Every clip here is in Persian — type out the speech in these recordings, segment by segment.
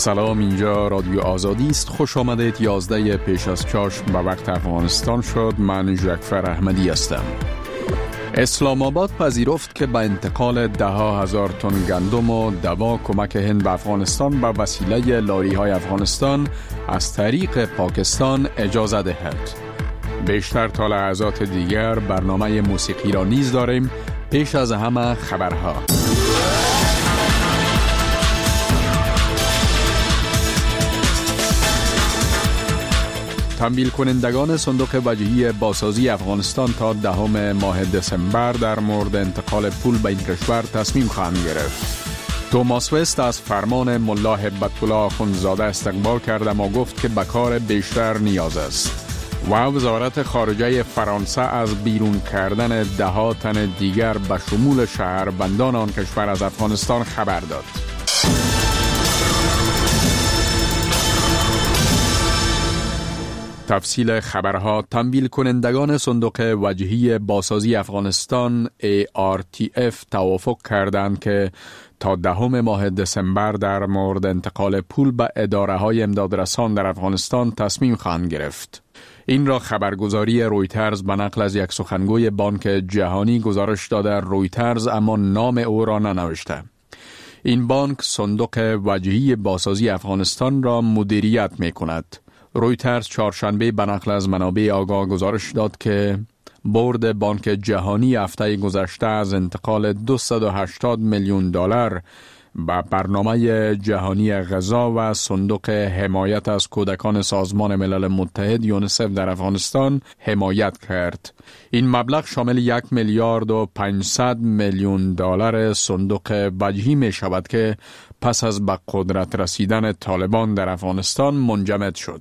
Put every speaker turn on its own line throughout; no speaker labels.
سلام، اینجا رادیو آزادی است. خوش آمدید. 11 پیش از چاشت به وقت افغانستان شد. من جعفر احمدی هستم. اسلام آباد پذیرفت که به انتقال 10,000 تن گندم و دوا کمک هند به افغانستان به وسیله لاری‌های افغانستان از طریق پاکستان اجازه دهد. بیشتر تا لحظات دیگر برنامه موسیقی را نیز داریم. پیش از همه خبرها. تمویل کنندگان صندوق وجهی بازسازی افغانستان تا 10 ماه دسامبر در مورد انتقال پول به این کشور تصمیم خواهند گرفت. توماس وست از فرمان ملا هبت الله آخوندزاده استقبال کرد اما گفت که به کار بیشتر نیاز است. و وزارت خارجه فرانسه از بیرون کردن 10 تن دیگر به شمول شهروندان آن کشور از افغانستان خبر داد. تفصیل خبرها. تمویل کنندگان صندوق وجهی بازسازی افغانستان ARTF توافق کردند که تا 10 ماه دسامبر در مورد انتقال پول به اداره‌های امدادرسان در افغانستان تصمیم خواهند گرفت. این را خبرگزاری رویترز به نقل از یک سخنگوی بانک جهانی گزارش داده. رویترز اما نام او را ننوشته. این بانک صندوق وجهی بازسازی افغانستان را مدیریت می کند. رویترز چهارشنبه به نقل از منابع آگاه گزارش داد که بورد بانک جهانی هفته گذشته از انتقال 280 میلیون دلار به برنامه جهانی غذا و صندوق حمایت از کودکان سازمان ملل متحد یونیسف در افغانستان حمایت کرد. این مبلغ شامل 1 میلیارد و 500 میلیون دلار صندوق وجهی می شود که پس از به قدرت رسیدن طالبان در افغانستان منجمد شد.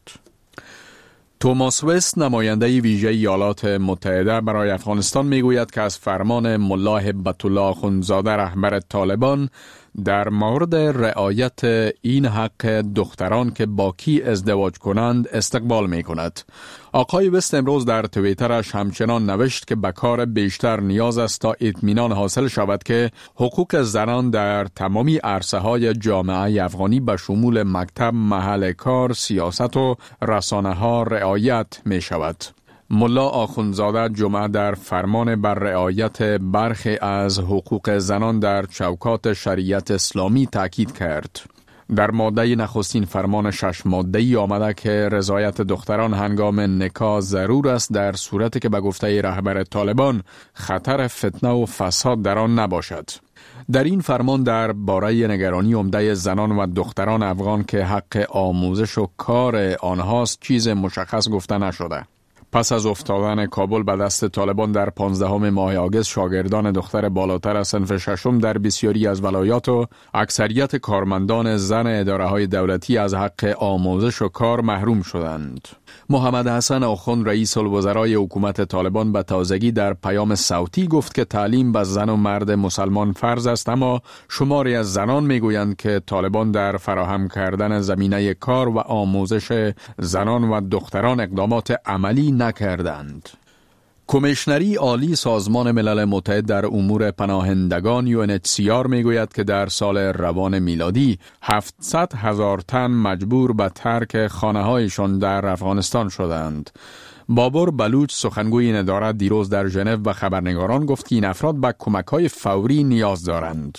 توماس وست نماینده ویژه ایالات متحده برای افغانستان میگوید که از فرمان ملا هبت الله آخوندزاده رهبر طالبان در مورد رعایت این حق دختران که با کی ازدواج کنند استقبال می کند. آقای وست امروز در توییترش همچنان نوشت که به کار بیشتر نیاز است تا اطمینان حاصل شود که حقوق زنان در تمامی عرصه‌های جامعه افغانی به شمول مکتب، محل کار، سیاست و رسانه‌ها رعایت می شود. ملا آخوندزاده جمعه در فرمان بر رعایت برخی از حقوق زنان در چوکات شریعت اسلامی تاکید کرد. در ماده نخستین فرمان 6 ماده‌ای آمده که رضایت دختران هنگام نکاح ضرور است در صورتی که به گفته رهبر طالبان خطر فتنه و فساد در آن نباشد. در این فرمان در باره نگرانی عمده زنان و دختران افغان که حق آموزش و کار آنهاست چیز مشخص گفته نشده. پس از افتادن کابل به دست طالبان در 15 ماه آگوست، شاگردان دختر بالاتر از صنف 6 در بسیاری از ولایات و اکثریت کارمندان زن اداره‌های دولتی از حق آموزش و کار محروم شدند. محمد حسن آخوند رئیس الوزرای حکومت طالبان به تازگی در پیام صوتی گفت که تعلیم به زن و مرد مسلمان فرض است، اما شماری از زنان میگویند که طالبان در فراهم کردن زمینه کار و آموزش زنان و دختران اقدامات عملی نکردند. کمیشنری عالی سازمان ملل متحد در امور پناهندگان UNHCR میگوید که در سال روان میلادی 700,000 تن مجبور به ترک خانه‌هایشان در افغانستان شدند. بابر بلوچ سخنگوی این اداره دیروز در ژنو به خبرنگاران گفت که این افراد به کمک‌های فوری نیاز دارند.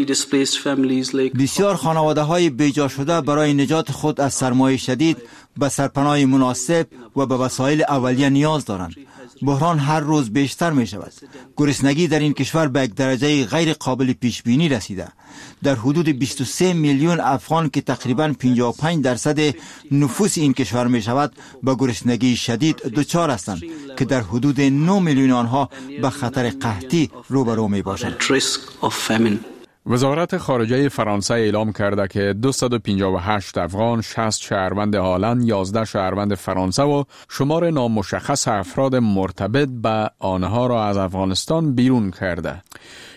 بسیار خانواده‌های بیجا شده برای نجات خود از سرمایه شدید به سرپناه مناسب و به وسایل اولیه نیاز دارند. بحران هر روز بیشتر می شود. گرسنگی در این کشور به یک درجه غیر قابل پیش بینی رسیده. در حدود 23 میلیون افغان که تقریباً 55% نفوس این کشور می شود به گرسنگی شدید دچار هستند که در حدود 9 میلیون آنها به خطر قحطی روبرو می باشند.
وزارت خارجه فرانسه اعلام کرده که 258 افغان، 60 شهروند هالند، 11 شهروند فرانسه و شمار نامشخص افراد مرتبط به آنها را از افغانستان بیرون کرده.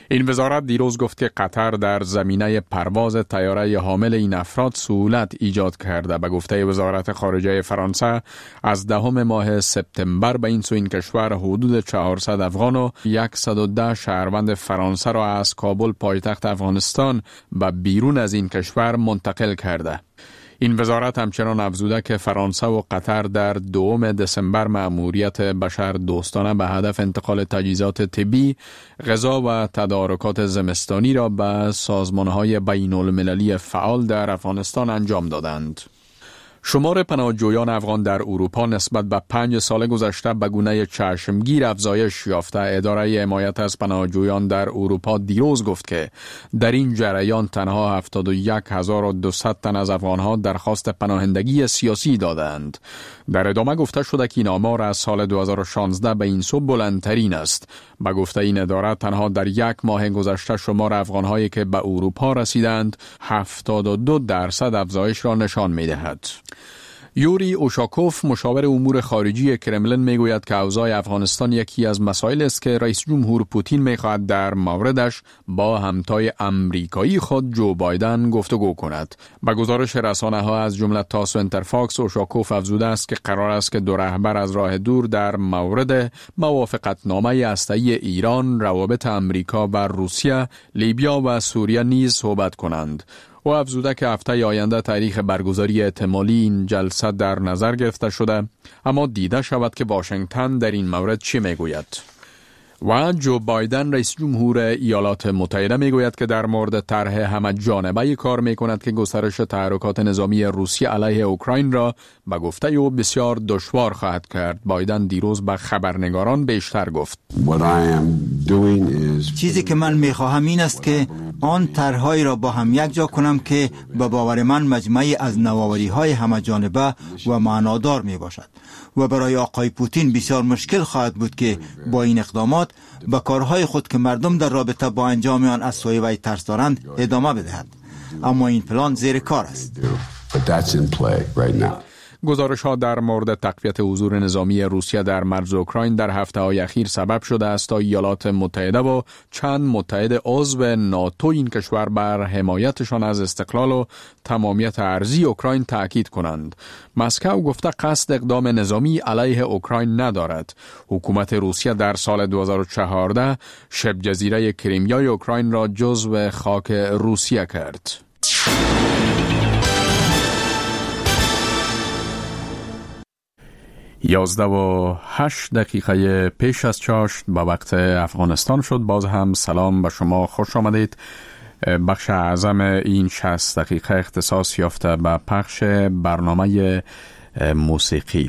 این وزارت دیروز گفت که قطر در زمینه پرواز طیاره حامل این افراد سهولت ایجاد کرده. به گفته وزارت خارجه فرانسه از 10 ماه سپتامبر به این سو این کشور حدود 400 افغان و 110 شهروند فرانسه را از کابل پایتخت افغانستان به بیرون از این کشور منتقل کرده. این وزارت همچنان افزوده که فرانسه و قطر در 2 دسامبر مأموریت بشر دوستانه به هدف انتقال تجهیزات طبی، غذا و تدارکات زمستانی را به سازمان‌های بین‌المللی فعال در افغانستان انجام دادند. شمار پناهجویان افغان در اروپا نسبت به 5 سال گذشته به گونه چشمگیر افزایش یافته. اداره حمایت از پناهجویان در اروپا دیروز گفت که در این جریان تنها 71200 تن از افغانها درخواست پناهندگی سیاسی دادند. در ادامه گفته شده که این آمار از سال 2016 به این سو بلندترین است. به گفته این اداره تنها در 1 ماه گذشته شمار افغانهایی که به اروپا رسیدند 72% افزایش را نشان می‌دهد. یوری اوشاکوف مشاور امور خارجی کرملین میگوید که اوضاع افغانستان یکی از مسائل است که رئیس جمهور پوتین میخواهد در موردش با همتای امریکایی خود جو بایدن گفتگو کند. به گزارش رسانه ها از جمله تاس و انترفاکس، اوشاکوف افزوده است که قرار است که دو رهبر از راه دور در مورد موافقتنامه هسته‌ای ایران، روابط امریکا و روسیه، لیبیا و سوریه نیز صحبت کنند. و افزوده که هفته آینده تاریخ برگزاری احتمالی این جلسه در نظر گرفته شده، اما دیده شود که واشنگتن در این مورد چی میگوید. و جو بایدن رئیس جمهور ایالات متحده میگوید که در مورد طرح همه جانبه کار میکند که گسترش تحرکات نظامی روسیه علیه اوکراین را به گفته او بسیار دشوار خواهد کرد. بایدن دیروز به خبرنگاران بیشتر گفت:
چیزی که من میخواهم این است که آن طرح‌هایی را با هم یک جا کنم که به باور من مجموعی از نوآوری‌های همه جانبه و معنادار می باشد و برای آقای پوتین بسیار مشکل خواهد بود که با این اقدامات به کارهای خود که مردم در رابطه با انجام آن از سوی وی ترس دارند ادامه بدهد. اما این پلان زیر کار است.
گزارش ها در مورد تقویت حضور نظامی روسیه در مرز اوکراین در هفته های اخیر سبب شده است تا ایالات متحده و چند متحد عضو ناتو این کشور بر حمایتشان از استقلال و تمامیت ارضی اوکراین تاکید کنند. مسکو گفته قصد اقدام نظامی علیه اوکراین ندارد. حکومت روسیه در سال 2014 شبه جزیره کریمیای اوکراین را جزو خاک روسیه کرد. 11:08 پیش از چاشت به وقت افغانستان شد. باز هم سلام به شما، خوش آمدید. بخش اعظم این 60 دقیقه اختصاص یافته به پخش برنامه موسیقی.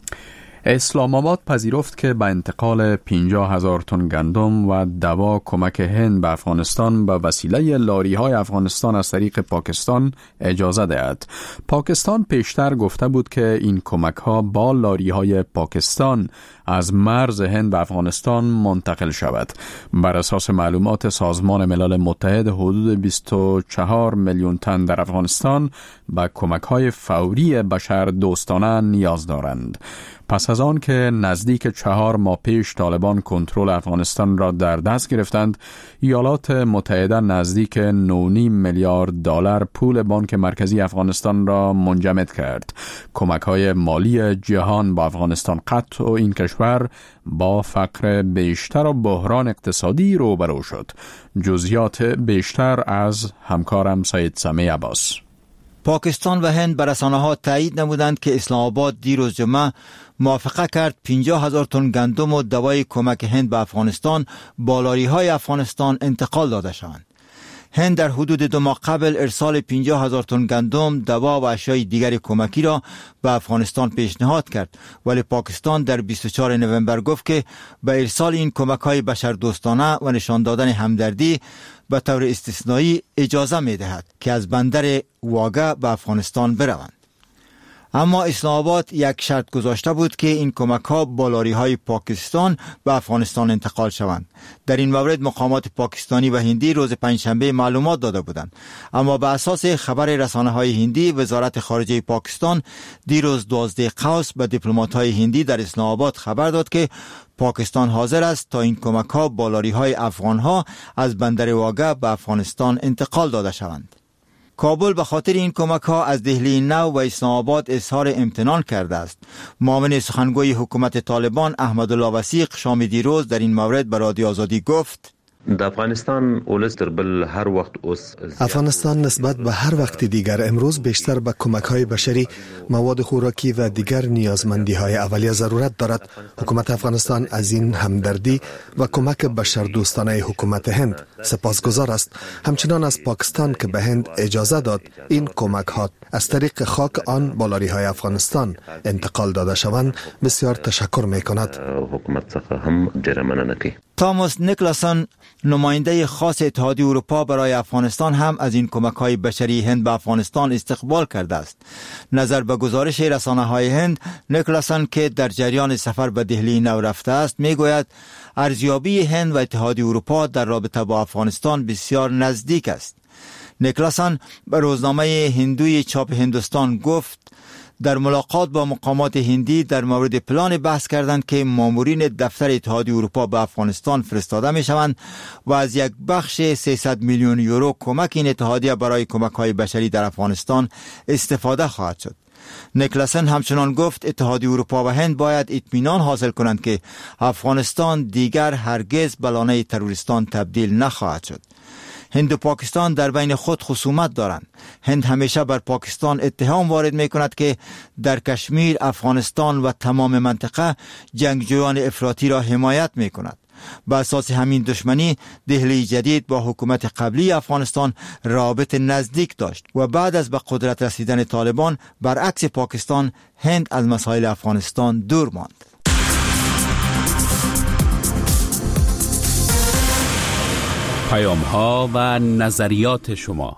اسلام آباد پذیرفت که به انتقال 50,000 تن گندم و دوا کمک هند به افغانستان به وسیله لاری‌های افغانستان از طریق پاکستان اجازه دهد. پاکستان پیشتر گفته بود که این کمک‌ها با لاری‌های پاکستان از مرز هند به افغانستان منتقل شود. بر اساس معلومات سازمان ملل متحد حدود 24 میلیون تن در افغانستان به کمک‌های فوری بشر دوستانه نیاز دارند. پس از آن که نزدیک 4 ماه پیش طالبان کنترل افغانستان را در دست گرفتند، ایالات متحده نزدیک 9.5 میلیارد دلار پول بانک مرکزی افغانستان را منجمد کرد. کمک‌های مالی جهان با افغانستان قطع و این کشور با فقر بیشتر و بحران اقتصادی روبرو شد. جزئیات بیشتر از همکارم سید سمی عباس.
پاکستان و هند به رسانه‌ها تایید نمودند که اسلام آباد دیروز جمعه موافقه کرد 50,000 تن گندم و دوای کمک هند به افغانستان با لاری‌های افغانستان انتقال داده شوند. هند در حدود 2 ماه قبل ارسال 50,000 تن گندم، دوا و اشیاء دیگر کمکی را به افغانستان پیشنهاد کرد، ولی پاکستان در 24 نوامبر گفت که به ارسال این کمک‌های بشردوستانه و نشان دادن همدردی به طور استثنایی اجازه می‌دهد که از بندر واگه به افغانستان بروند. اما اسلام آباد یک شرط گذاشته بود که این کمک‌ها با لاری‌های پاکستان به افغانستان انتقال شوند. در این مورد مقامات پاکستانی و هندی روز پنجشنبه معلومات داده بودند، اما به اساس خبر رسانه‌های هندی، وزارت خارجه پاکستان دیروز 12 قوس به دیپلمات‌های هندی در اسلام آباد خبر داد که پاکستان حاضر است تا این کمک ها با لاری های افغان ها از بندر واگه به افغانستان انتقال داده شوند. کابل به خاطر این کمک ها از دهلی نو و اسلام آباد اظهار امتنان کرده است. معاون سخنگوی حکومت طالبان احمدالله وثیق شام دیروز در این مورد به رادیو آزادی گفت:
افغانستان نسبت به هر وقت دیگر امروز بیشتر به کمک‌های بشری، مواد خوراکی و دیگر نیازمندی‌های اولیه ضرورت دارد. حکومت افغانستان از این همدردی و کمک بشردوستانه حکومت هند سپاسگزار است. همچنان از پاکستان که به هند اجازه داد این کمک‌ها از طریق خاک آن با لاری‌های افغانستان انتقال داده شوند بسیار تشکر می‌کند.
تاماس نیکلاسون نماینده خاص اتحادیه اروپا برای افغانستان هم از این کمک‌های بشری هند به افغانستان استقبال کرده است. نظر به گزارش رسانه‌های هند، نیکلاسون که در جریان سفر به دهلی نو رفته است میگوید ارزیابی هند و اتحادیه اروپا در رابطه با افغانستان بسیار نزدیک است. نیکلاسون به روزنامه هندوی چاپ هندوستان گفت در ملاقات با مقامات هندی در مورد پلان بحث کردند که مامورین دفتر اتحادیه اروپا به افغانستان فرستاده می شوند و از یک بخش 300 میلیون یورو کمک این اتحادیه برای کمک‌های بشری در افغانستان استفاده خواهد شد. نیکلاسن همچنان گفت اتحادیه اروپا و هند باید اطمینان حاصل کنند که افغانستان دیگر هرگز به لانه تروریستان تبدیل نخواهد شد. هند و پاکستان در بین خود خصومت دارند. هند همیشه بر پاکستان اتهام وارد می کند که در کشمیر، افغانستان و تمام منطقه جنگجویان افراطی را حمایت می کند. به اساس همین دشمنی دهلی جدید با حکومت قبلی افغانستان رابط نزدیک داشت و بعد از به قدرت رسیدن طالبان برعکس پاکستان هند از مسائل افغانستان دور ماند.
پیام‌ها و نظریات شما.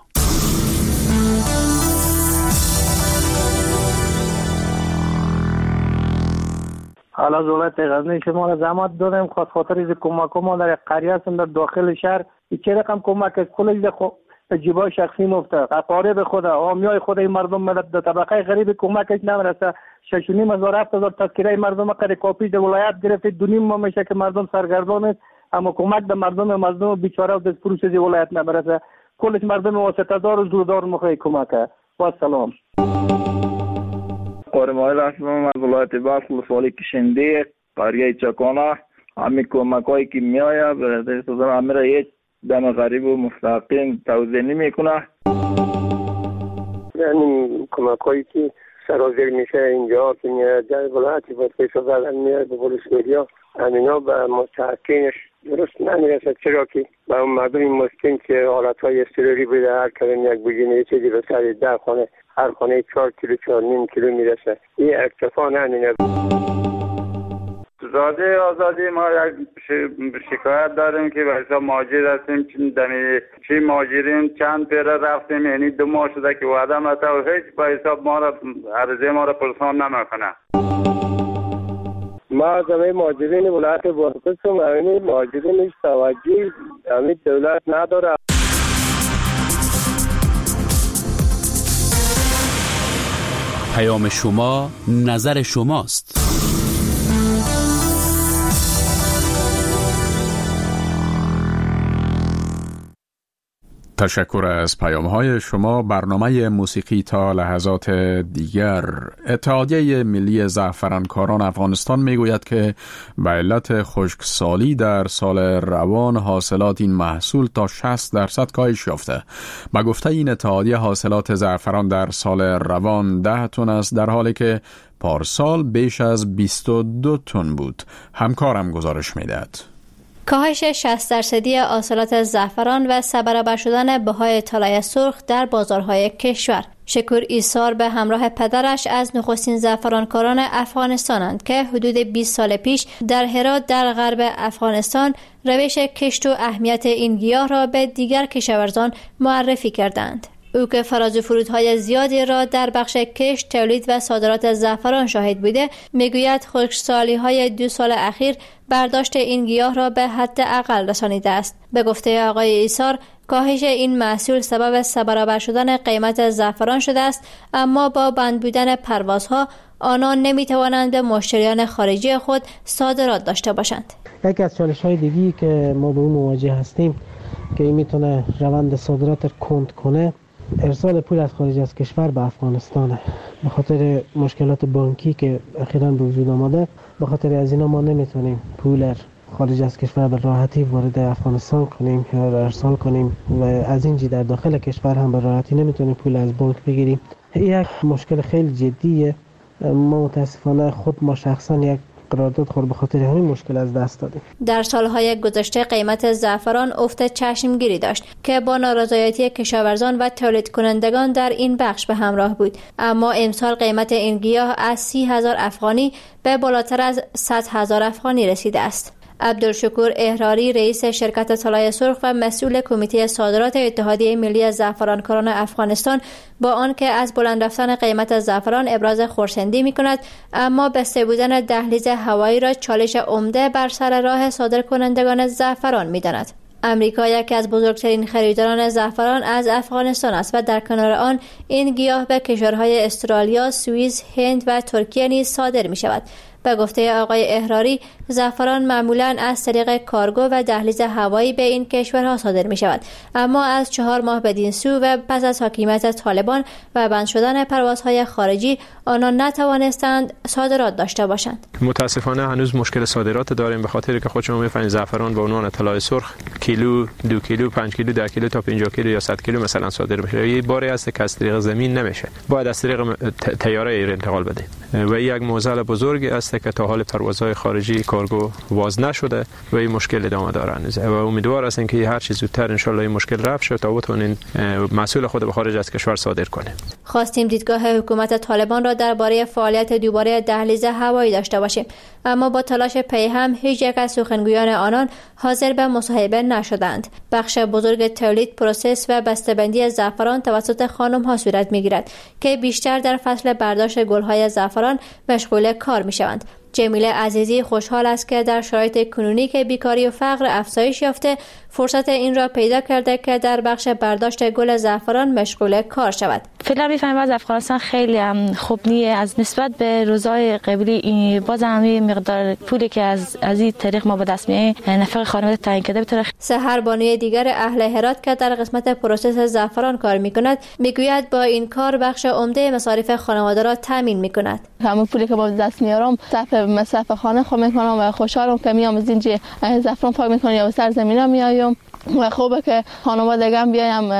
حالا دولت غزنی شما را زحمت دادیم خاطر از کمک ما در قریه هستم در داخل شهر چه رقم کمک از کلش در جیبای شخصی مفته اقارب خود عامیای خود این مردم ملت در طبقه غریب کمکش نمیرسه 6,500 تذکره مردم قره کاپی در ولایت گرفته 2.5 ماه میشه که مردم سرگردان است اما کمک به مردم مظلوم بیچاره و دست فروش از ولایت نمیرسه کلش مردم واسطه دار و زوردار مخواه کمک با سلام.
قرمایل هستم از ولایت بلخ ولسوالی کشنده قریه چکانه. همین کمک هایی که می آید همه را یک دم غریب و مستقیم توضیح نمی کنه.
یعنی کمک هایی که سرازیر میشه اینجا که میاد در ولایتی بسیار شدن میاد به پلیس میدیا همینا به مستحقینش درست نمیرسد چرا که به اون مردم مسکین که حالتهای اضطراری بوده هر کلم یک بجینه چیزی به سر 10 خانه هر خانه 4 کیلو 4.5 کیلو میرسه این اکتفا نمینه.
زاده آزادی ما یک شکایت داریم که به حساب مهاجر هستیم چی مهاجرین چند پیره رفتیم یعنی 2 ماه شده که وعده مطا و هیچ به حساب ما را عرضه ما را پرسان نمیکنه.
ما از همه مهاجرین ولایت بلخ هستم همین مهاجرین هیچ توجهی همین دولت نداره.
پیام شما نظر شماست.
تشکر از پیام‌های شما. برنامه موسیقی تا لحظات دیگر. اتحادیه ملی زعفرانکاران افغانستان میگوید که به علت خشکسالی در سال روان حاصلات این محصول تا 60% کاهش یافته. به گفته این اتحادیه حاصلات زعفران در سال روان 10 تن است در حالی که پارسال بیش از 22 تن بود. همکارم گزارش میدهد.
کاهش 60% حاصلات زعفران و 3 برابر شدن بهای طلای سرخ در بازارهای کشور. شکور ایسار به همراه پدرش از نخستین زعفرانکاران افغانستانند که حدود 20 سال پیش در هرات در غرب افغانستان روش کشت و اهمیت این گیاه را به دیگر کشاورزان معرفی کردند. او که فراز و فرودهای زیادی را در بخش کشت، تولید و صادرات زعفران شاهد بوده، میگوید خشکسالی‌های 2 سال اخیر برداشت این گیاه را به حد اقل رسانیده است. به گفته آقای ایسار، کاهش این محصول سبب 3 برابر شدن قیمت زعفران شده است، اما با بند بودن پروازها آنان نمیتوانند به مشتریان خارجی خود صادرات داشته باشند.
یکی از چالش‌های دیگه‌ای که ما به اون مواجه هستیم که این میتونه روند صادرات کند کنه، ارسال پول از خارج از کشور به افغانستانه. به خاطر مشکلات بانکی که اخیراً به وجود آمده، به خاطر از اینا ما نمیتونیم پول خارج از کشور به راحتی وارد افغانستان کنیم یا ارسال کنیم و از اینجا در داخل کشور هم به راحتی نمیتونیم پول از بانک بگیریم. یک مشکل خیلی جدیه. ما متاسفانه خود ما شخصا یک قرارداد خود به خاطر همین مشکل از دست دادیم.
در سالهای گذشته قیمت زعفران افت چشمگیری داشت که با نارضایتی کشاورزان و تولید کنندگان در این بخش به همراه بود، اما امسال قیمت این گیاه از 30,000 افغانی به بالاتر از 100,000 افغانی رسیده است. عبدالشکور احراری رئیس شرکت طلای سرخ و مسئول کمیته صادرات اتحادیه ملی زعفرانکاران افغانستان با آنکه از بلند رفتن قیمت زعفران ابراز خرسندی می‌کند، اما بسته بودن دهلیز هوایی را چالش عمده بر سر راه صادرکنندگان زعفران می‌داند. امریکا یکی از بزرگترین خریداران زعفران از افغانستان است و در کنار آن این گیاه به کشورهای استرالیا، سوئیس، هند و ترکیه نیز صادر می‌شود. به گفته آقای احراری، زعفران معمولاً از طریق کارگو و دهلیز هوایی به این کشورها صادر می شود، اما از 4 ماه بدین سو و پس از حاکمیت طالبان و بند شدن پروازهای خارجی آنان نتوانستند صادرات داشته باشند.
متاسفانه هنوز مشکل صادرات داریم، به خاطر که خود شما می‌فهمید زعفران به عنوان طلای سرخ کیلو، 2 کیلو، 5 کیلو، 10 کیلو تا 50 کیلو یا 100 کیلو مثلا صادر میشه. یه باری است که از طریق زمین نمیشه، باید از طریق طیاره انتقال بده و یک معضل بزرگی است که تا حال پروازهای خارجی کارگو واز نشده و این مشکل ادامه داره و امیدوار هستیم که هر چیز زودتر ان شاء الله این مشکل رفع شه تا بتونین محصول خود به خارج از کشور صادر کنه.
خواستیم دیدگاه حکومت طالبان را درباره فعالیت دوباره دهلیز هوایی داشته باشیم، اما با تلاش پیهم هیچ یک از سخنگویان آنان حاضر به مصاحبه نشدند. بخش بزرگ تولید، پروسس و بسته‌بندی زعفران توسط خانم‌ها صورت می‌گیرد که بیشتر در فصل برداشت گل‌های زعفران مشغول کار می‌شوند. جمیله عزیزی خوشحال است که در شرایط کنونی که بیکاری و فقر افزایش یافته فرصت این را پیدا کرده که در بخش برداشت گل زعفران مشغول کار شود.
فعلا می‌فهمم از افغانستان خیلی خوب نیه از نسبت به روزهای قبلی، باز هم مقدار پولی که از این طریق ما به دست می‌آید نفع خانواده تعیین کرده بتونه.
سحر بانوی دیگر اهل هرات که در قسمت پروسس زعفران کار می‌کند میگوید با این کار بخش عمده مصارف خانواده را تامین می‌کند.
همون پولی که با دست میارم مصرف خانه خود میکنم و خوشحالم که میام از اینجا زعفران پاک میکنم یا به سرزمینم میایم و خوبه که خانواده هم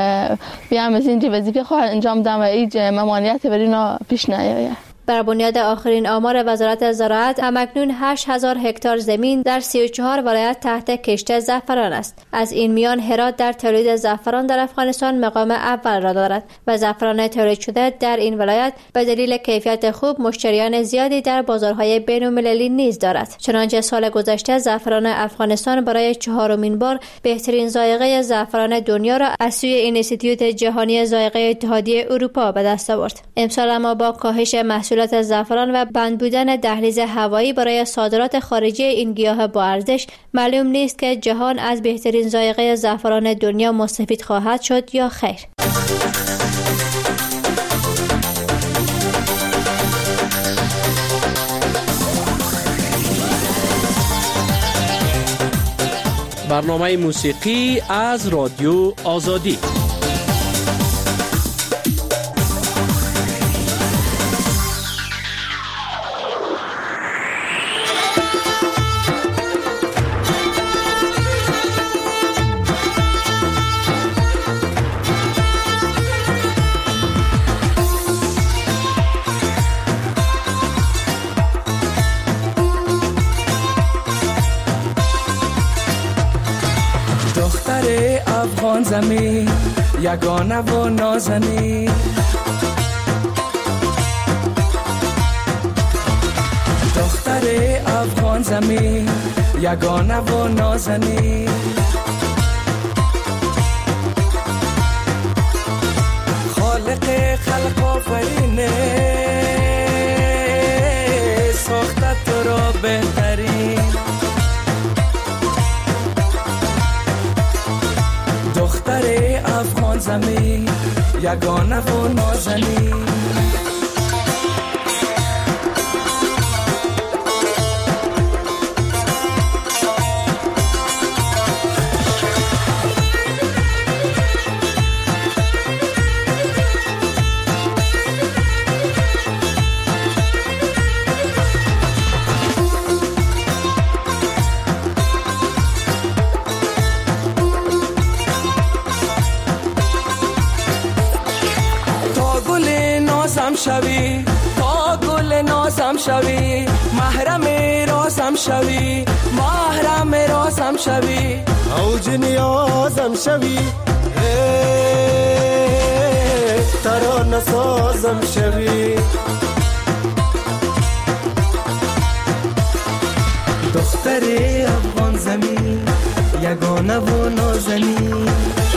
بیام از اینجا وظیفه خود انجام دم و هیچ ممانعتی بر اینا پیش نیاید.
بر بنیاد آخرین آمار وزارت زراعت همکنون 8,000 هکتار زمین در 34 ولایت تحت کشت زعفران است. از این میان هرات در تولید زعفران در افغانستان مقام اول را دارد و زعفران تولید شده در این ولایت به دلیل کیفیت خوب مشتریان زیادی در بازارهای بین‌المللی نیز دارد. چنانچه سال گذشته زعفران افغانستان برای 4مین بار بهترین ذائقه زعفران دنیا را از سوی اینستیتوت جهانی ذائقه اتحادیه اروپا به دست آورد. امسال اما با کاهش محصولات زعفران و بند بودن دهلیز هوایی برای صادرات خارجی این گیاه با ارزش معلوم نیست که جهان از بهترین ذائقه زعفران دنیا مستفید خواهد شد یا خیر.
برنامه موسیقی از رادیو آزادی.
افغان زمین یگانه و نازنین، دختر افغان زمین یگانه و نازنین، خالق خلق آفرینه ساخته تو را بهترین، دختر افغان زمین یگانه و نازنین. رازم شوی، تا گل نازم شوی، محرم رازم شوی، محرم رازم شوی،
اوج نیازم شوی، ترانه سازم شوی.
دختر افغان زمین یگانه و نازنین،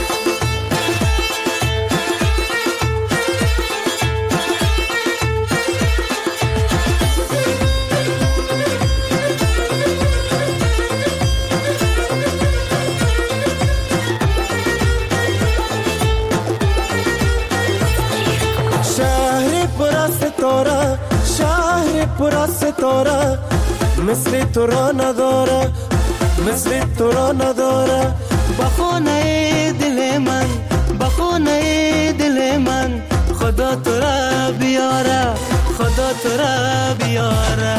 شهر پر ستاره، شهر پر ستاره، مثل تو را نداره، مثل تو را نداره. بخونه دل من، بخونه دل من، خدا تو را بیاره، خدا تو را بیاره.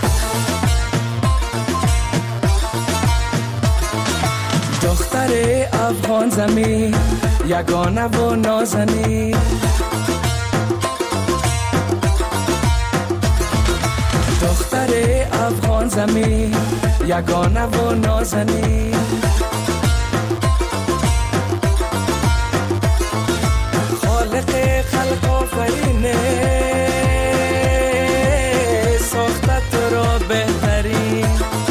دختر افغان زمین یگانه و نازنین، دختر افغان زمین یگانه و نازنین، خالق خلق آفرینه ساخته تو را بهترین.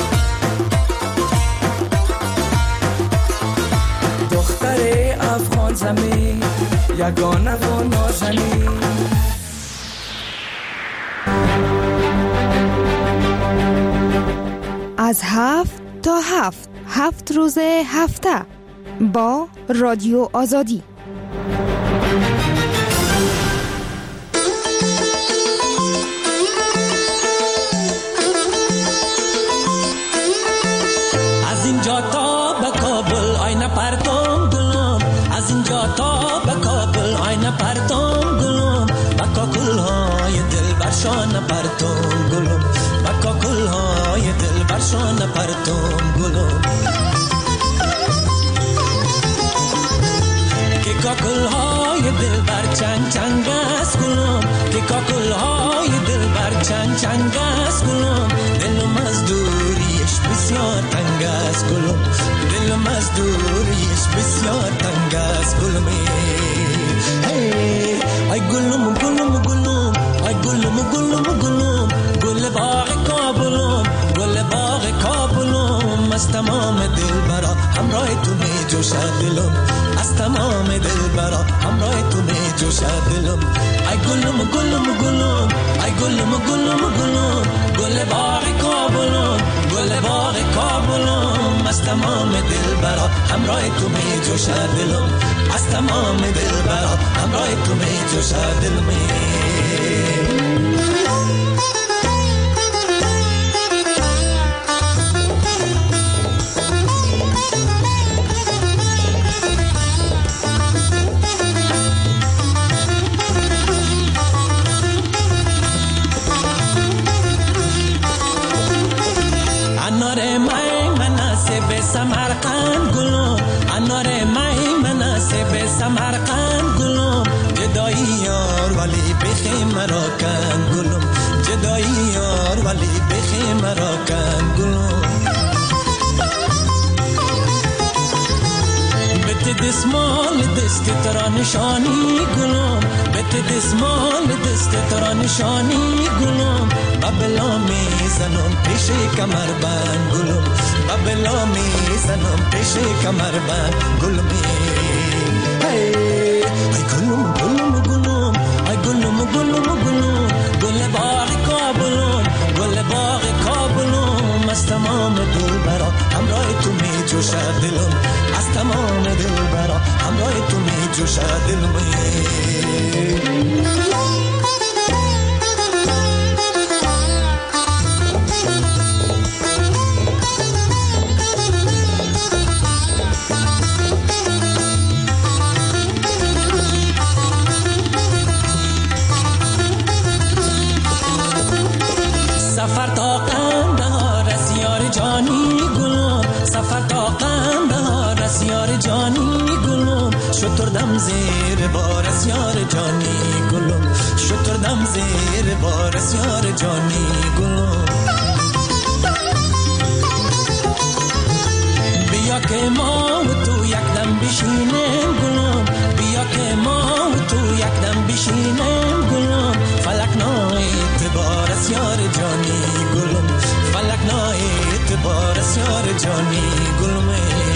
دختر افغان زمین یگانه و نازنین.
از 7 تا 7 روز هفته با رادیو آزادی.
از اینجا تا به کابل آینه پرتم گلم، از اینجا تا به کابل آینه پرتم گلم، با کاکل‌های دل برشان پرتم گلم، با کاکل‌های دل برشان پرتم گلم. که کاکل‌های دل بر چنگ چنگ است گلم، که کاکل‌های دل بر چنگ چنگ است گلم، دلم از دوریش بسیار تنگ است گلم، دلم از دوریش بسیار تنگ است گلم. ای گلم گلم گلم، ای گلم گلم گلم، گل باغ کابلم، گل باغ کابلم، از تمام دل برا همراه تو می جوشد دلم، از تمام دل برا همراه تو می جوشد دلم. ای گلم گلم گلم، ای گلم گلم گلم، گل باغ کابلم، گل باغ کابلم، از تمام دل برا همراه تو می جوشد دلم، از تمام دل برا همراه تو می جوشد دلم. انار مای مناسب سمرقند گلم، انار مای مناسب سمرقند گلم، جدایی یار ولی بخی مرا کند گلم، جدایی یار ولی بخی مرا کند گلم. بت دسمال دست ترا نشانی گلم، بت دسمال دست ترا نشانی گلم، بابلا میزنم پیش کمر بند گلم، بابلا میزنم پیش کمر بند گلم. ای گلم گلم گلم، ای گلم گلم گلم، گل باغ کابلم، گل باغ کابلم، از تمام دل برا همراه تو می جوشد دلم، از تمام دل برا همراه تو می جوشد دلم. سفر تا قندهار از یار جانی گلم، سفر تا قندهار از یار جانی شتردم زیر بارس یار جانی گلم، شتردم زیر بارس یار جانی گلم. بیا که ما و تو یک دم بشینیم گلم، بیا که ما و تو یک دم بشینیم گلم. فلک نایت بارس یار جانی گلم، فلک نایت بارس یار جانی گلم.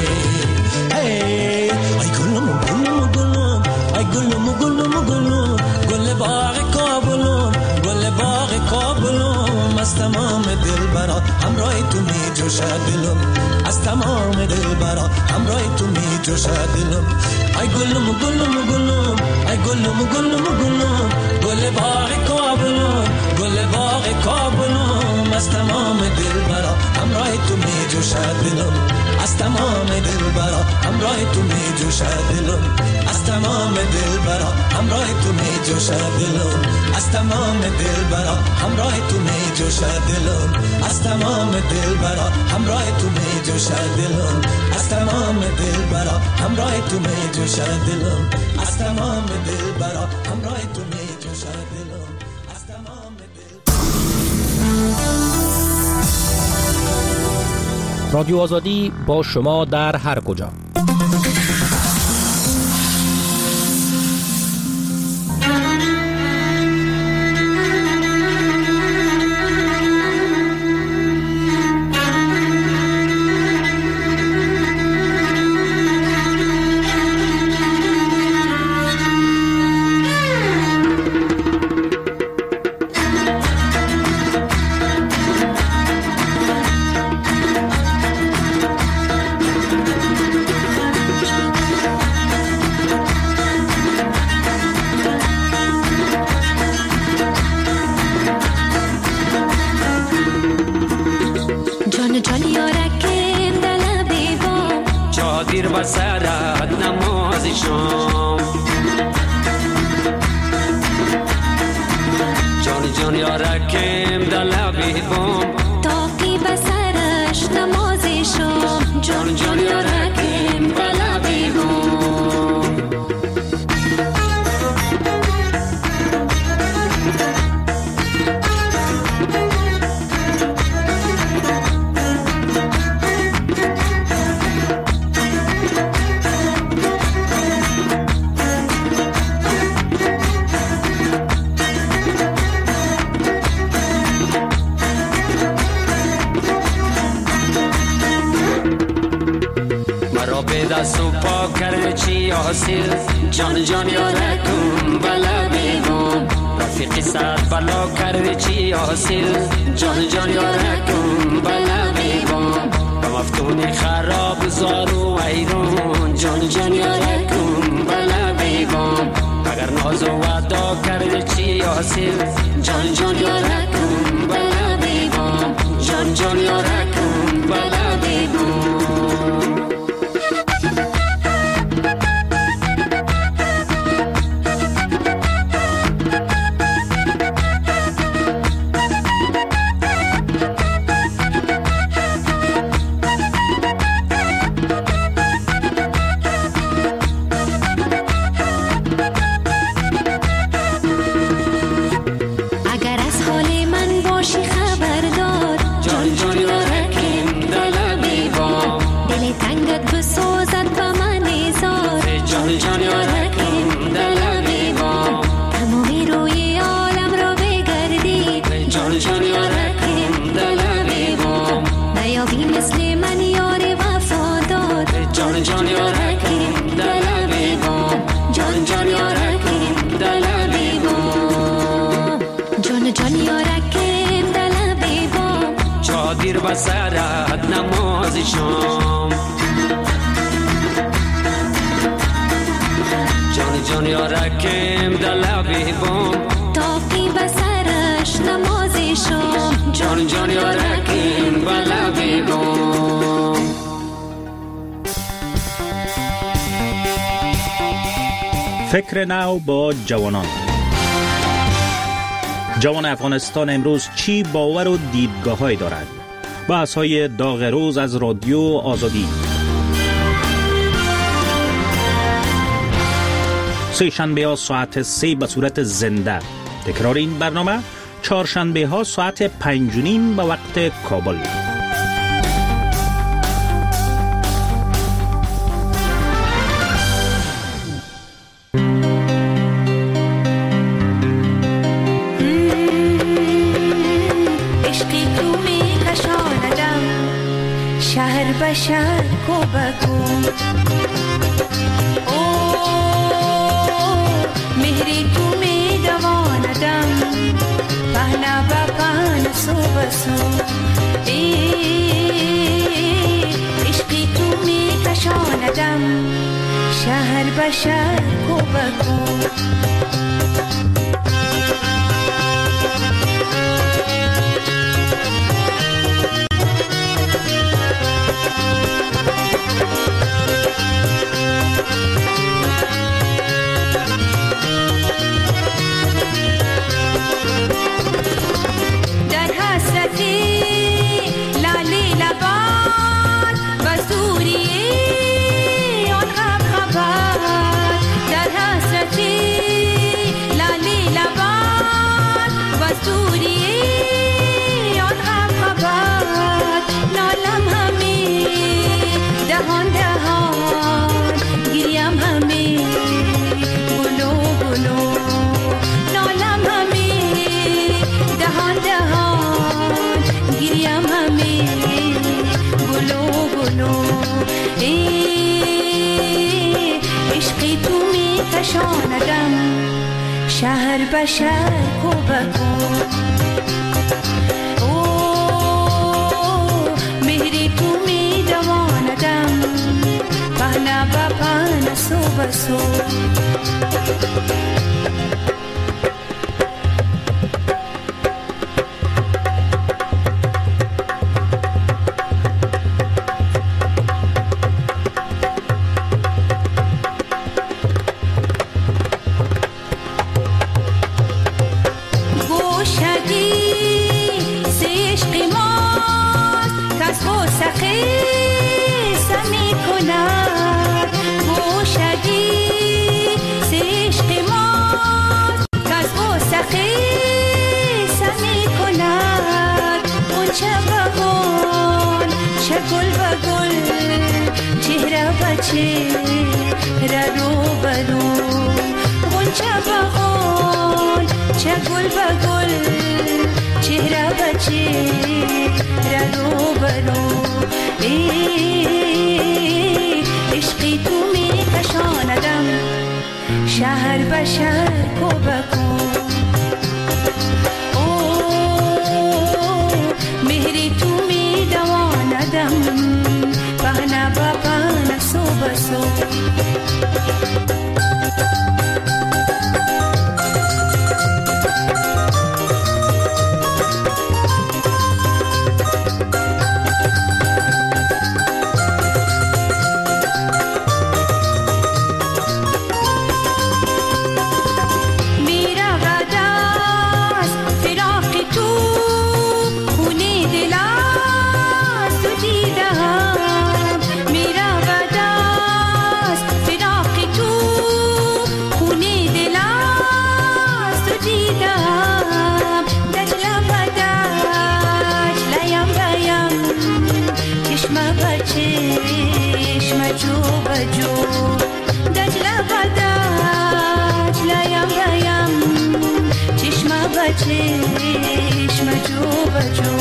ای گلم گلم گلم، ای گلم گلم گلم، گل باغ کابلم، گل باغ کابلم. از تمام دل برا همراه تو می جوشد دلم، از تمام دل برا همراه تو می جوشد دلم. ای گلم گلم گلم، ای گلم گلم گلم، گل باغ کابلم، گل باغ کابلم. از تمام دل برا همراه تو می جوشد دلم، از تمام دل برا همراه تو می جوشد دلم، از تمام دل برا همراه تو می جوشد دلم، از تمام دل برا همراه تو می جوشد دلم، از تمام دل برا همراه تو می جوشد دلم، از تمام دل برا همراه تو می جوشد دلم، از تمام دل برا همراه تو می جوشد دلم، از تمام دل.
رادیو آزادی با شما در هر کجا.
جان جان یارکم بلا بیگم رفیقی سر بلا کرده چی حاصل جان جان یارکم بلا بیگم به مفتون خراب زارو ایرون جان جان یارکم بلا بیگم اگر ناز و وعدا کرده چی حاصل جان جان یارکم بلا بیگم جان جان یارکم بلا بیگم. بسرت نماز شام جان جان یارکم دلبی بام
تاقی بسرش نماز شام
جان جان یارکم دلبی بام.
فکر نو با جوانان. جوان افغانستان امروز چی باور و دیدگاه‌هایی دارد؟ بحث‌های داغ روز از رادیو آزادی. سه شنبه ها ساعت 3 به صورت زنده. تکرار این برنامه چهارشنبه ها ساعت 5:30 به وقت کابل.
شهر به شهر کو بکو مهری تو می دواندم پهنا با پهن سو بسو عشقی تو می کشاندم شهر به شهر کو بکو شهر به شهر کو بکو مهری تو می دواندم پهنا با پهن سو بسو شهر به شهر کو بکو مهری تو می دواندم پهنا با پهن سو بسو چشم جو بجو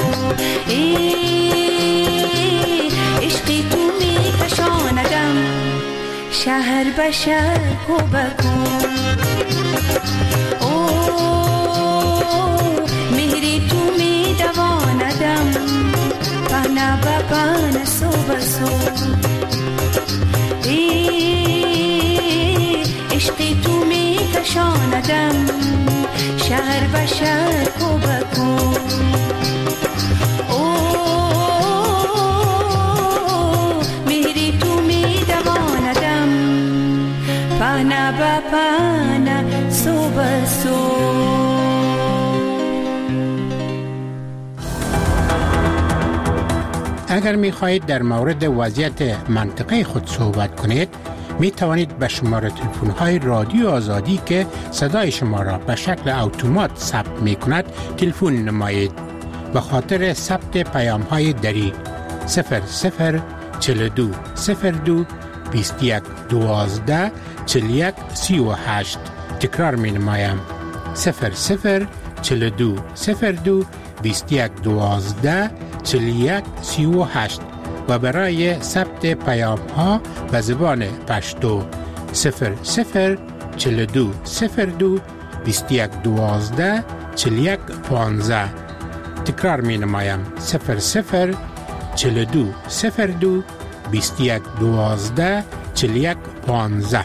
عشقی تو می کشاندم شهر به شهر کو بکو مهری تو می دواندم پهنا با پهن سو بسو عشقی تو می کشاندم شهر به شهر کو بکو مهری تو می دواندم پهنا با پهن سو بسو
اگر می خواهید در مورد وضعیت منطقه خود صحبت کنید می توانید به شماره تلفن های رادیو آزادی که صدای شما را به شکل اتومات ثبت می کند تلفن نمایید. به خاطر ثبت پیام های دری 0042 02 21 12 41 38. تکرار می نمایم 0042 02 21 12 41 38 و برای ثبت پیام ها به زبان پشتو 0042 02 21 12 41 15. تکرار می نمایم 0042 02 21 12 41 15.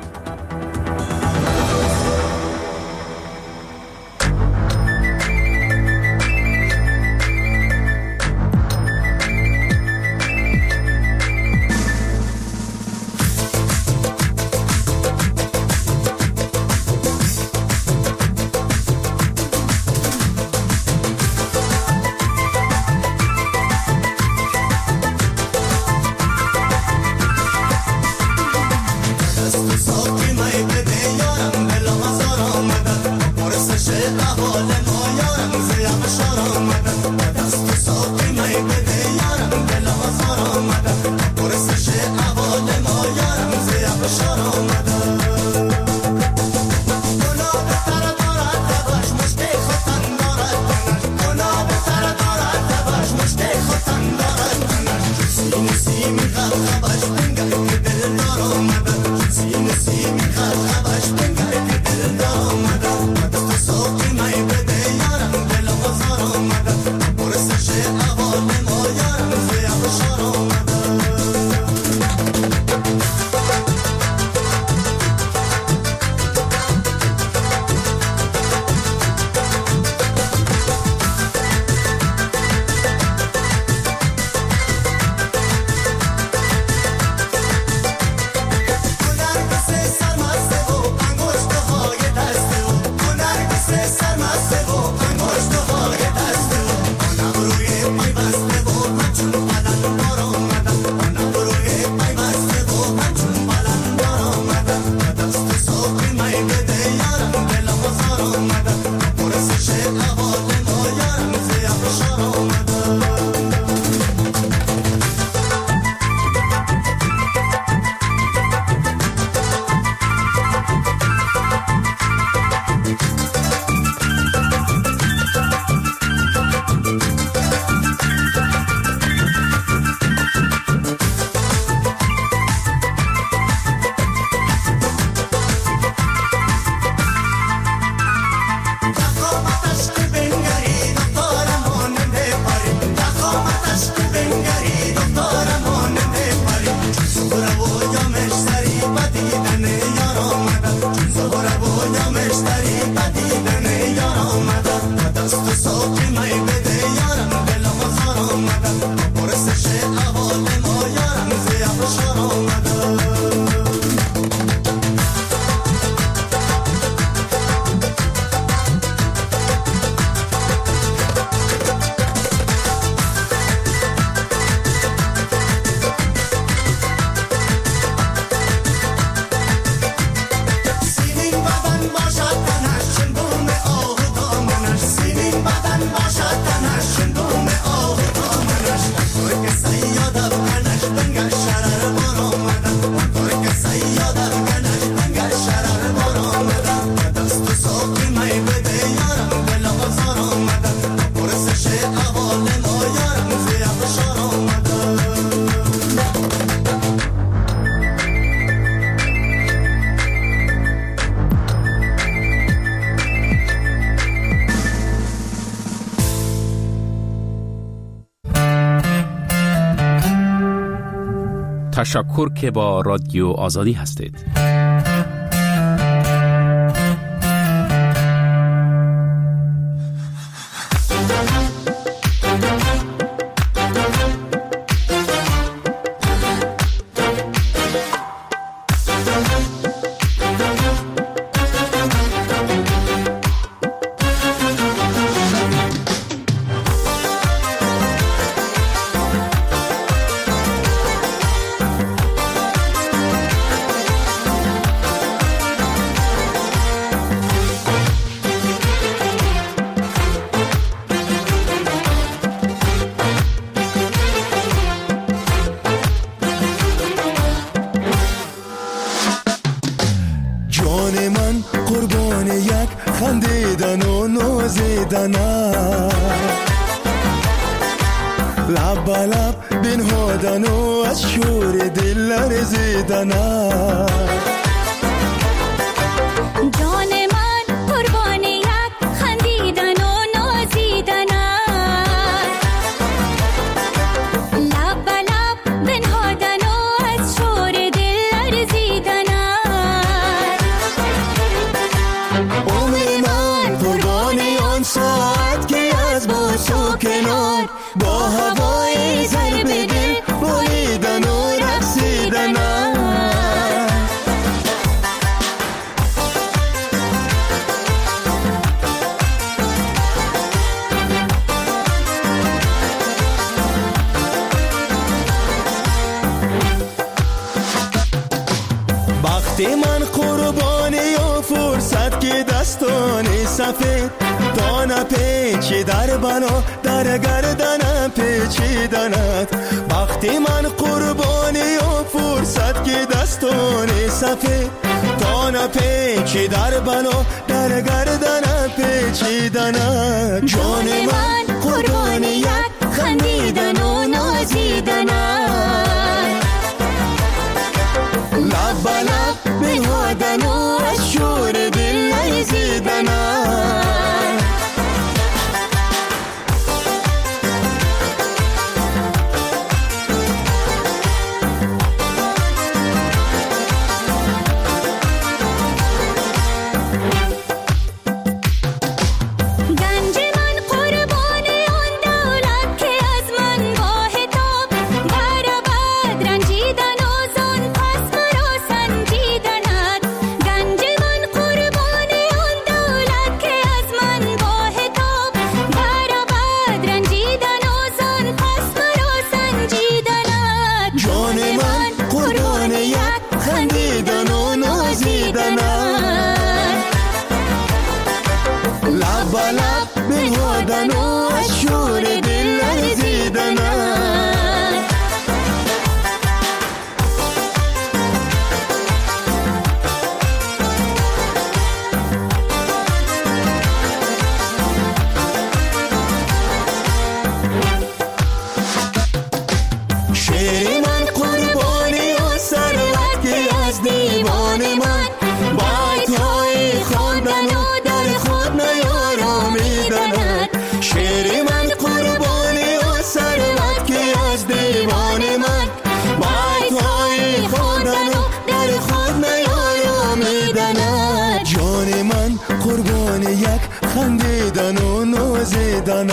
تشکر که با رادیو آزادی هستید.
بنهادنه لب به لب بنهادن و از شور دل لرزیدن
جان من قربان یک خندیدن و نازیدن لب به لب بنهادن و از شور دل لرزیدن
عمر من قربان آن ساعت که از بوس و کنار با هوای ضرب دل بریدن و رقصیدن وقتی من قربانی و فرصت که دستانی سفید دانه پیچی در بنا در گردن پیچیدنت وقتی من قربانی و فرصت که دستانی سفید دانه پیچی در بنا در گردن پیچیدنت جان من قربانی یک خندیدن و نازیدنت لب به لب بنهادن و از شور دل لرزیدن خندیدن و نازیدن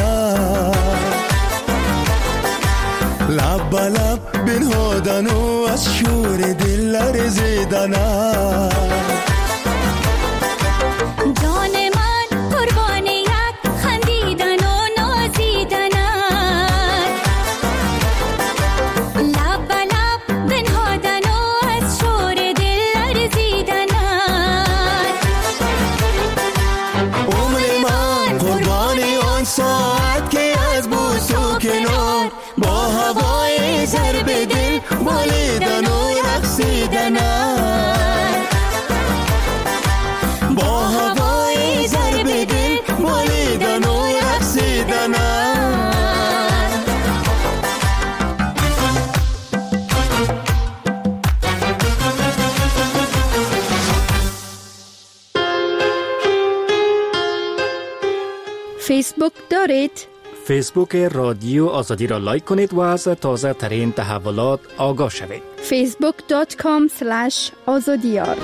لب به لب بنهادن و از شور دل لرزیدن
جان من قربان یک خندیدن و نازیدن لب به لب بنهادن و از شور دل لرزیدن
ساعت که از بوس و کنار با هوای ضرب دل بالیدن و رقصیدن با هوای ضرب دل بالیدن و رقصیدن
فیسبوک دارید؟
فیسبوک رادیو آزادی را لایک کنید و از تازه ترین تحولات آگاه شوید.
facebook.com/azadiyar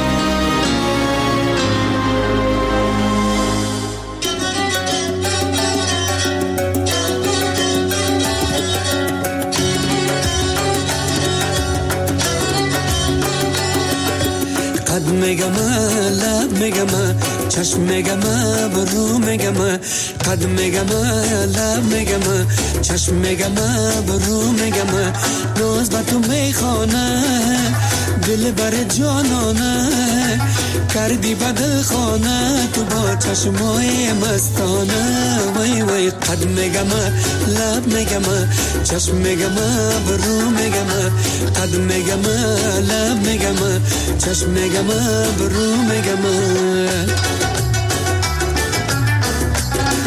قد میگم لب میگم چشم میگم برو میگم قد میگم لب میگم چشم میگم برو میگم روز با تو میخوانه دل بر جانانه کردی بدل خانه تو با چشمای مستانه وای وای قد میگم لب میگم چشم میگم برو میگم قد میگم لب میگم چشم میگم برو میگم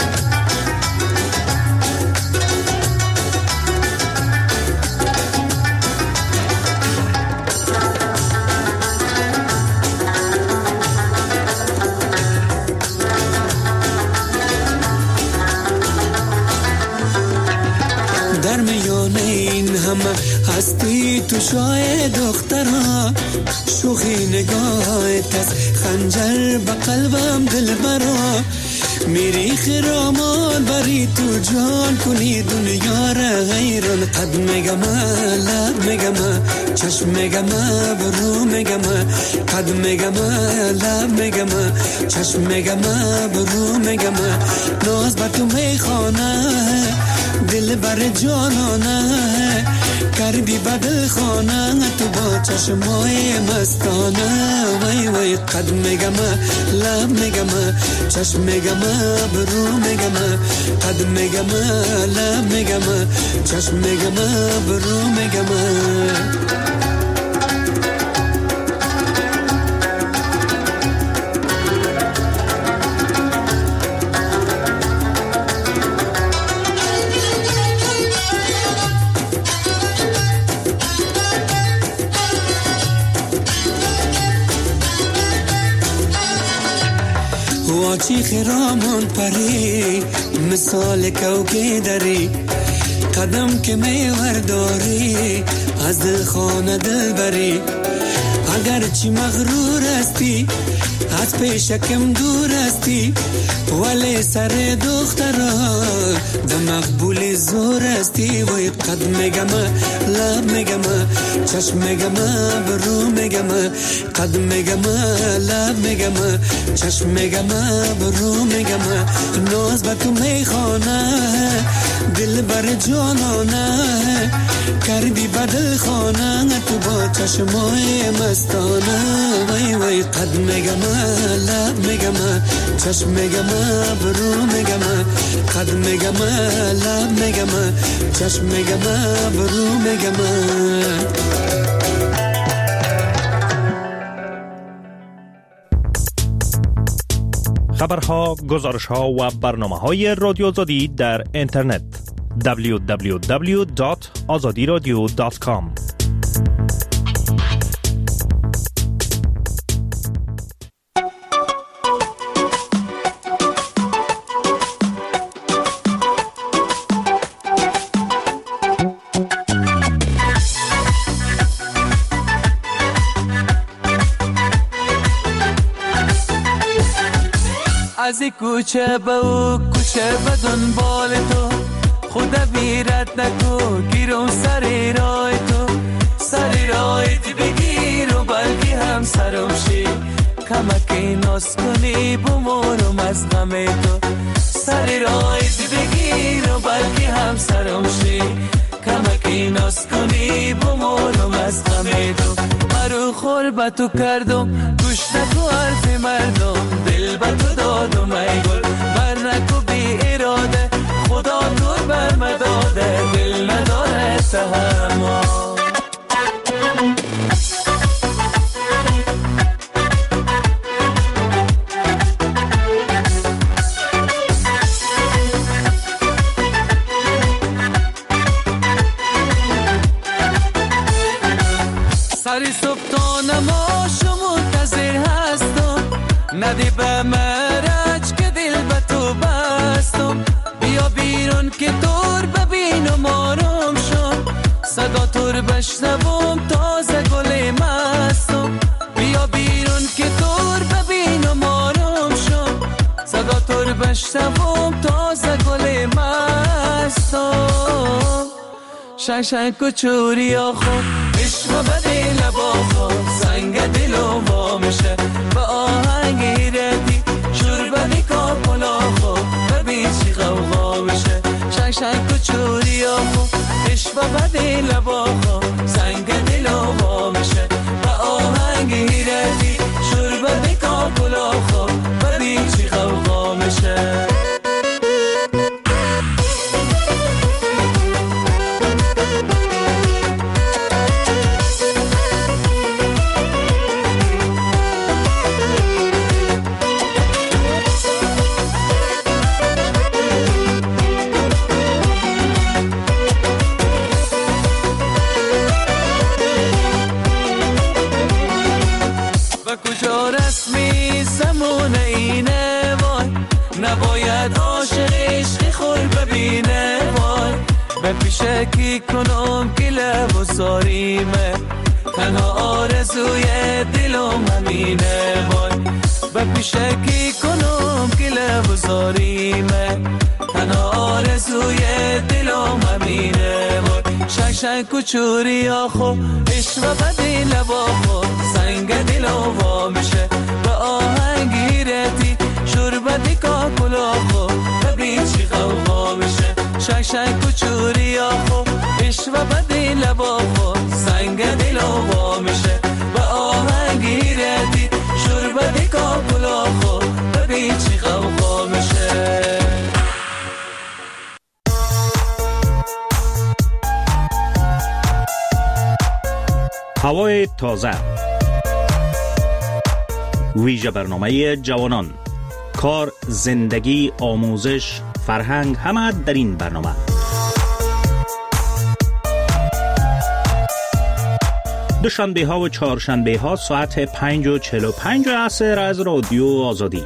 هستی تو شای دخترها، شوخی نگاهت از خنجر به قلبم دل برا. میری خرامان بری تو جان کنی دنیا را غیران. قد میگم لب میگم چشم میگم برو میگم. قد میگم لب میگم چشم میگم برو میگم. ناز بر تو میخوانه دل بر جانانه، کردی بدل خانه تو با چشمای مستانه. وای وای قد میگم لب میگم چشم میگم برو میگم. قد میگم لب میگم چشم میگم برو میگم. واچی خرامان پری مثال کوکه داری. قدم که میورداری از دل خانه دل بری. اگر چی مغرور استی از پیشکم دور استی، ولی سر دخترا ده مقبول زور استی. وی قد میگم لب میگم چشم میگم برو میگم. قد میگم لب میگم چشم میگم برو میگم. ناز به تو میخوانه دل بر جانانه، کردی بدل خانه تو با چشمای مستانه. وی وی قد میگم لب میگم چشم میگم برو میگم. قد میگم لب میگم چشم میگم برو میگم.
خبرها، گزارشها و برنامه‌های رادیو آزادی در اینترنت www.azadiradio.com.
از کوچه به او کوچه به دنبال تو، خدا بیرت نکو گیرم سر رای تو. سر رایت بگیر و بلکه هم سرم شی، کمکی ناز کنی بمونم از غم تو. سر رایت بگیر و بلکه هم سرم شی، کمکی ناز کنی بمونم از غم تو. مرو خور به تو کردم گوش نکو حرف مردم، دل به تو دادم ای گل بر نکو بی اراده. خدا تو بر مداده دل نداره تحمل. سری صبح تا نماشو منتظر هستم، ندی به مرج که دل به تو بستم. بیا بیرون که دور ببینم آرام شم، صدا تور بشنوم تازه گل مستم. بیا بیرون که دور ببینم آرام شم، صدا تور بشنوم تازه گل مستم. شنگ شنگ کچوری آخو عشق بده لبا خو، سنگ دلو وا میشه با آهنگ ردی. شور بدی کاپلا خو ببین چی غوغا میشه. شنگ شنگ کچوری آخو عشق بده لبا خو، سنگ دلو وا میشه با آهنگ ردی. شور بدی کاپلا خو ببین چی غوغا میشه. به پیشکی کنم که لبوساریمه تنها آرزوی دلم همینه وای به پیشکی کنم که لبوساریمه تنها آرزوی دلم همینه وای شک کوچوری آخو عشق و بدی لبا خو سنگ دلم وا میشه به آهنگی رتی شربتی کاکلا خو ببین چی غوغا میشه شک کوچوری آخو عشق و بدی لبا خو سنگ دلم وا میشه به آهنگی رتی شربتی کاکلا خو ببین چی غوغا میشه.
هوای تازه، ویژه برنامه جوانان، کار، زندگی، آموزش، فرهنگ، همه در این برنامه. دوشنبه ها و چهارشنبه ها ساعت 5:45 عصر از رادیو آزادی.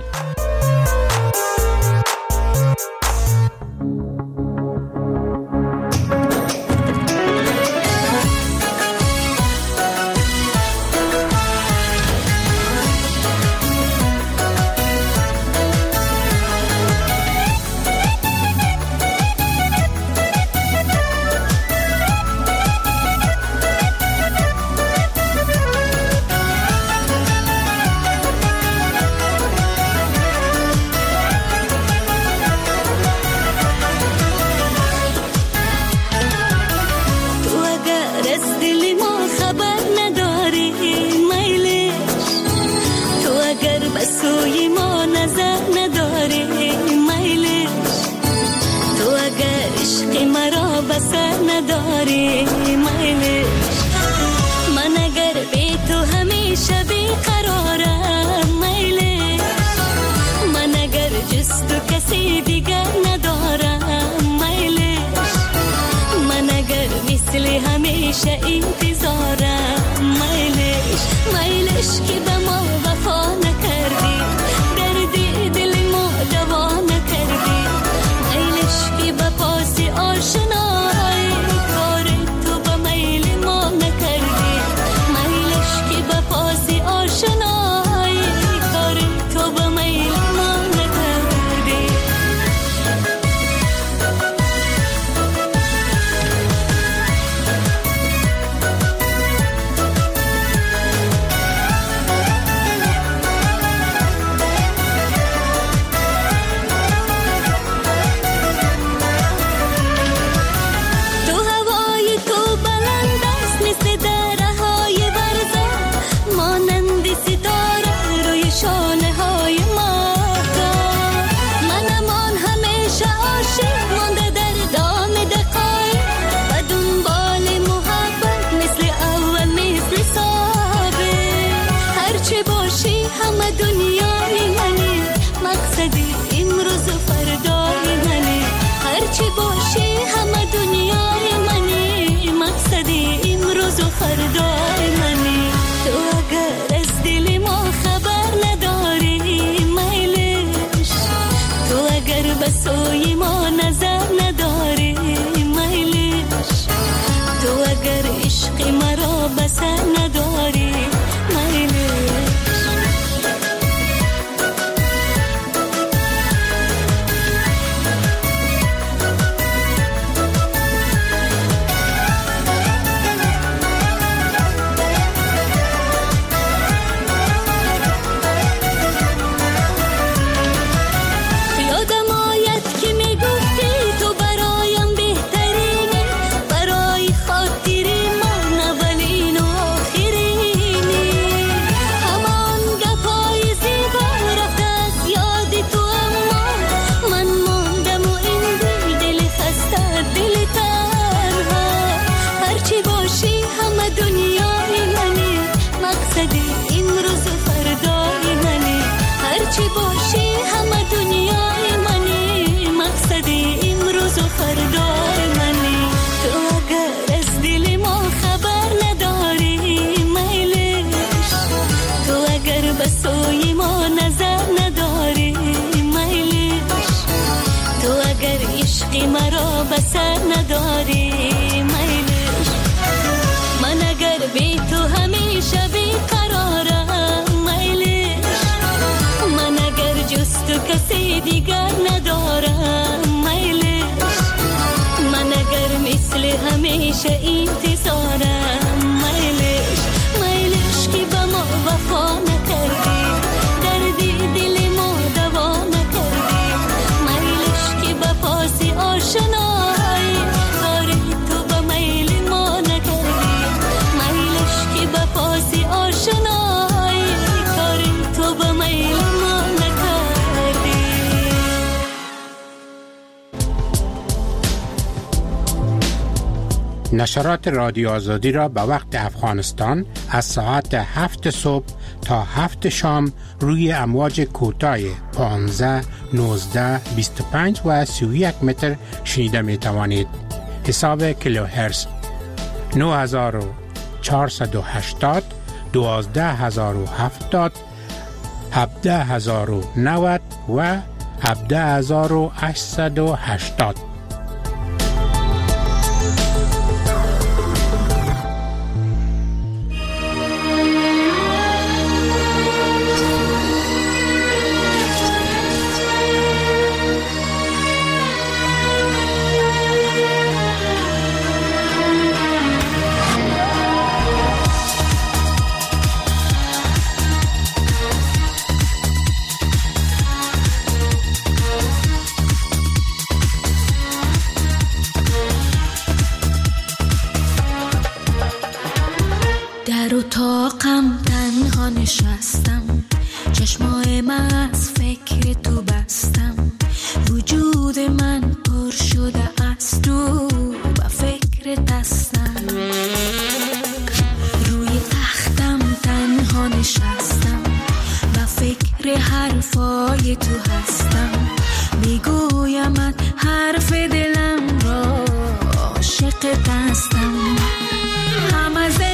عشقی مرا بسر نداری میلش. من اگر بی تو همیشه بیقرارم میلش. من اگر جز تو کسی دیگر ندارم میلش. من اگر مثل همیشه انتظارم میلش. میلش که به ما وفا نکردی، دردی دل ما دوا نکردی. میلش که به پاس آشنایی کاری تو به میل ما نکردی. میلش که به پاس آشنایی کاری تو به میل ما نکردی.
نشرات رادیو آزادی را به وقت افغانستان از ساعت 7 صبح تا 7 شام روی امواج کوتاه 15، 19، 25 و 31 متر شنیده می توانید. حساب کیلوهرتز 9480، 12070، 17090 و 17880.
در اتاقم تنها نشستم، چشمای من از فکر تو بستم. وجود من پر شده از تو و فکر دستم. روی تختم تنها نشستم و فکر حرفای تو هستم. میگویمت حرف دلم را، عاشق دستم. هم از